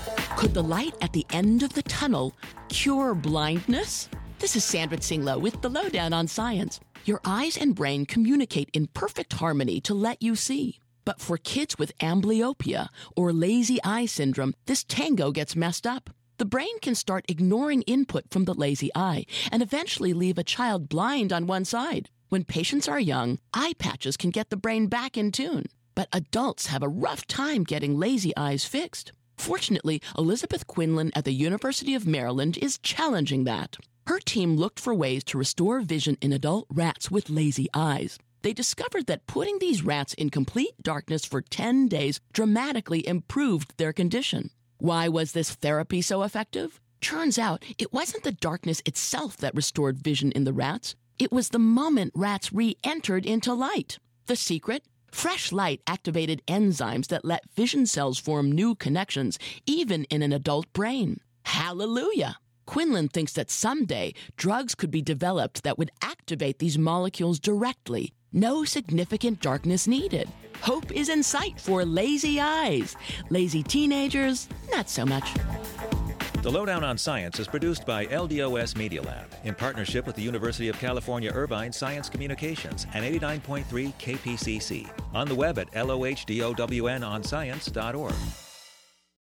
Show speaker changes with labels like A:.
A: Could the light at the end of the tunnel cure blindness? This is Sandra Tsinglo with the Lowdown on Science. Your eyes and brain communicate in perfect harmony to let you see. But for kids with amblyopia or lazy eye syndrome, this tango gets messed up. The brain can start ignoring input from the lazy eye and eventually leave a child blind on one side. When patients are young, eye patches can get the brain back in tune. But adults have a rough time getting lazy eyes fixed. Fortunately, Elizabeth Quinlan at the University of Maryland is challenging that. Her team looked for ways to restore vision in adult rats with lazy eyes. They discovered that putting these rats in complete darkness for 10 days dramatically improved their condition. Why was this therapy so effective? Turns out it wasn't the darkness itself that restored vision in the rats. It was the moment rats re-entered into light. The secret? Fresh light activated enzymes that let vision cells form new connections, even in an adult brain. Hallelujah! Quinlan thinks that someday drugs could be developed that would activate these molecules directly. No significant darkness needed. Hope is in sight for lazy eyes. Lazy teenagers, not so much.
B: The Lowdown on Science is produced by LDOS Media Lab in partnership with the University of California Irvine Science Communications and 89.3 KPCC. On the web at LOHDOWNonscience.org.